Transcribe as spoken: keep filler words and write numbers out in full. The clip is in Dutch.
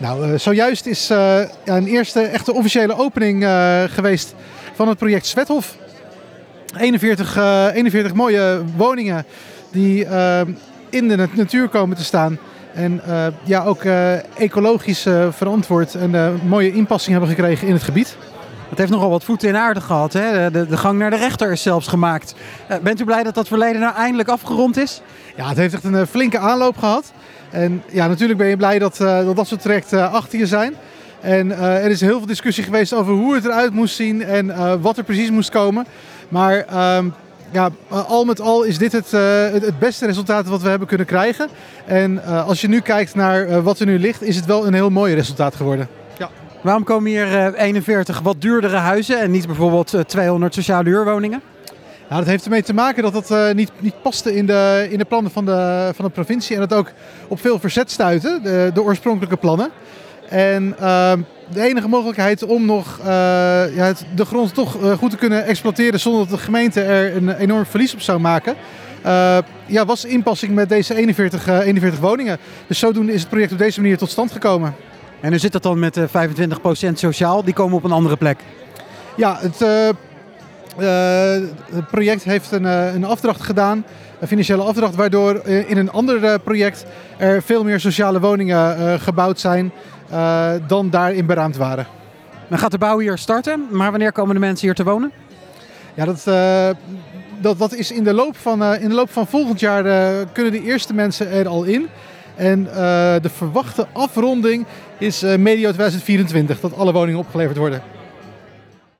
Nou, uh, zojuist is uh, ja, een eerste echte officiële opening uh, geweest van het project Sweathof. eenenveertig, uh, eenenveertig mooie woningen die uh, in de natuur komen te staan. En uh, ja, ook uh, ecologisch uh, verantwoord en uh, mooie inpassing hebben gekregen in het gebied. Het heeft nogal wat voeten in aarde gehad. Hè? De, de gang naar de rechter is zelfs gemaakt. Uh, bent u blij dat dat verleden nou eindelijk afgerond is? Ja, het heeft echt een uh, flinke aanloop gehad. En ja, natuurlijk ben je blij dat uh, dat, dat soort trajecten uh, achter je zijn. En uh, er is heel veel discussie geweest over hoe het eruit moest zien en uh, wat er precies moest komen. Maar uh, ja, al met al is dit het, uh, het, het beste resultaat wat we hebben kunnen krijgen. En uh, als je nu kijkt naar uh, wat er nu ligt, is het wel een heel mooi resultaat geworden. Ja. Waarom komen hier uh, eenenveertig wat duurdere huizen en niet bijvoorbeeld uh, tweehonderd sociale huurwoningen? Ja, dat heeft ermee te maken dat dat uh, niet, niet paste in de, in de plannen van de, van de provincie. En dat ook op veel verzet stuitte, de, de oorspronkelijke plannen. En uh, de enige mogelijkheid om nog uh, ja, het, de grond toch uh, goed te kunnen exploiteren zonder dat de gemeente er een enorm verlies op zou maken, uh, ja, was inpassing met deze eenenveertig, uh, eenenveertig woningen. Dus zodoende is het project op deze manier tot stand gekomen. En hoe zit dat dan met uh, vijfentwintig procent sociaal? Die komen op een andere plek. Ja, het, uh, uh, het project heeft een, uh, een afdracht gedaan, een financiële afdracht, waardoor uh, in een ander uh, project er veel meer sociale woningen uh, gebouwd zijn uh, dan daarin beraamd waren. Dan gaat de bouw hier starten, maar wanneer komen de mensen hier te wonen? Ja, dat, uh, dat, dat is in de loop van, uh, in de loop van volgend jaar uh, kunnen de eerste mensen er al in. En uh, de verwachte afronding is uh, medio tweeduizend vierentwintig dat alle woningen opgeleverd worden.